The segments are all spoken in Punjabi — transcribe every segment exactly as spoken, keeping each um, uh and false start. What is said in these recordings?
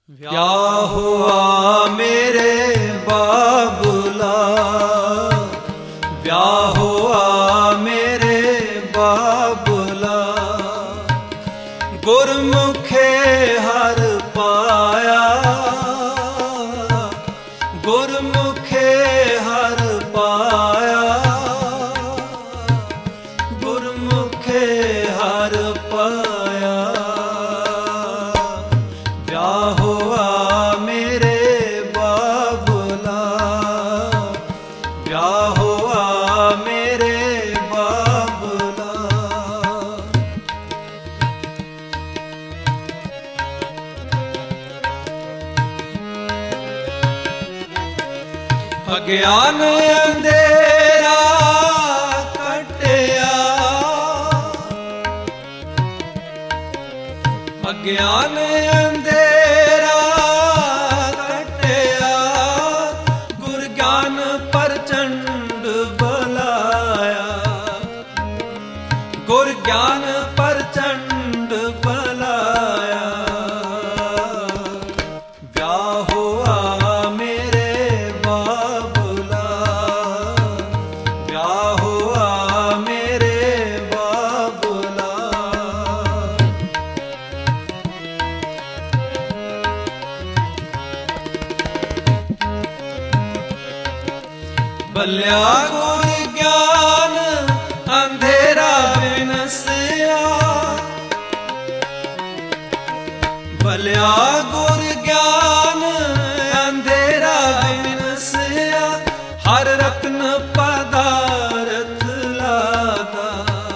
ਵਿਆਹ ਹੋਆ ਮੇਰੇ ਬਾਬੁਲਾ, ਵਿਆਹ ਹੋਆ ਮੇਰੇ ਬਾਬੁਲਾ, ਗੁਰਮੁਖੇ ਹਰ ਪਾਇਆ, ਗੁਰਮੁਖੇ ਹਰ ਪਾਇਆ, ਗੁਰਮੁਖੇ ਹਰ ਪਾਇਆ। ਵਿਆਹ ਹੋਆ ਮੇਰੇ ਬਾਬੁਲਾ, ਵਿਆਹ ਹੋਆ ਮੇਰੇ ਬਾਬੁਲਾ। ਅਗਿਆਨ ਅੰਧੇਰਾ ਕੱਟਿਆ, ਅਗਿਆਨ ਅੰਧੇਰਾ ਕੱਟਿਆ, ਗੁਰ ਗਿਆਨ ਪ੍ਰਚੰਡ ਬਲਾਇਆ, ਗੁਰ ਗਿਆਨ ਪ੍ਰਚੰਡ ਬਲਾਇਆ। ਵਿਆਹ ਹੋਆ ਮੇਰੇ ਬਾਬੁਲਾ, ਵਿਆਹ ਹੋਆ ਮੇਰੇ ਬਾਬੁਲਾ। ਬਲਿਆ ਗੁਰ ਗਿਆਨ ਅੰਧੇਰਾ ਵਿਨਸਿਆ, ਬਲਿਆ ਗੁਰ ਗਿਆਨ ਅੰਧੇਰਾ ਵਿਨਸਿਆ, ਹਰ ਰਤਨ ਪਦਾਰਥ ਲਾਦਾ,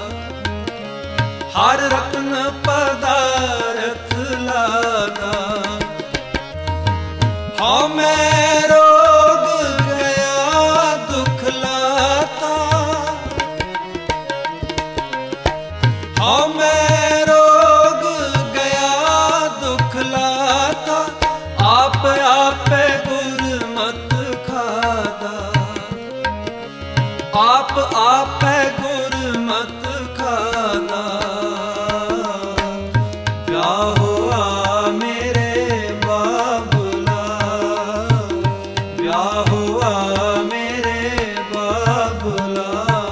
ਹਰ ਰਤਨ ਪਦਾਰਥ ਲਾਦਾ। ਹਾਂ ਮੈਂ ਰੋਗ ਗਿਆ ਦੁਖ ਲਾਤਾ, ਹਾਂ ਮੈਂ ਰੋਗ ਗਿਆ ਦੁਖ ਲਾਤਾ, ਆਪ ਆਪੇ ਗੁਰਮਤਿ ਖਾਦਾ, ਆਪ ਆਪੇ ਗੁਰਮਤਿ ਖਾਦਾ। ਵਿਆਹ ਹੋਆ ਮੇਰੇ ਬਾਬੁਲਾ, ਵਿਆਹ ਹੋਆ ਮੇਰੇ ਬਾਬੁਲਾ।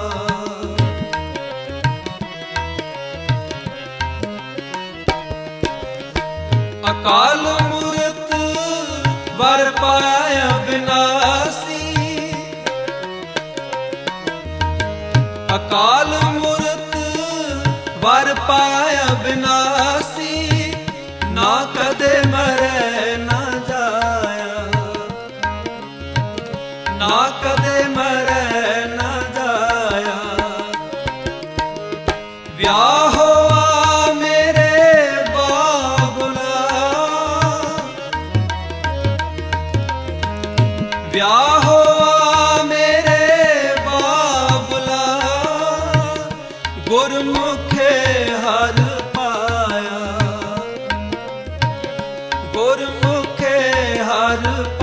ਅਕਾਲ ਮੂਰਤ ਵਰ ਪਾਇਆ ਬਿਨਾਸੀ, ਅਕਾਲ ਮੂਰਤ ਵਰ ਪਾਇਆ ਬਿਨਾਸੀ, ਨਾ ਕਦੇ ਮਰੈ ਨਾ ਜਾਇਆ, ਨਾ ਕਦੇ ਮਰੈ ਨਾ ਜਾਇਆ। ਵਿਆਹ ਹੋਆ ਮੇਰੇ ਬਾਬੁਲਾ, ਵਿਆਹ ਹੋਆ ਮੇਰੇ ਬਾਬੁਲਾ, ਗੁਰਮੁਖੇ ਹਰ ਪਾਇਆ, ਗੁਰਮੁਖੇ ਹਰ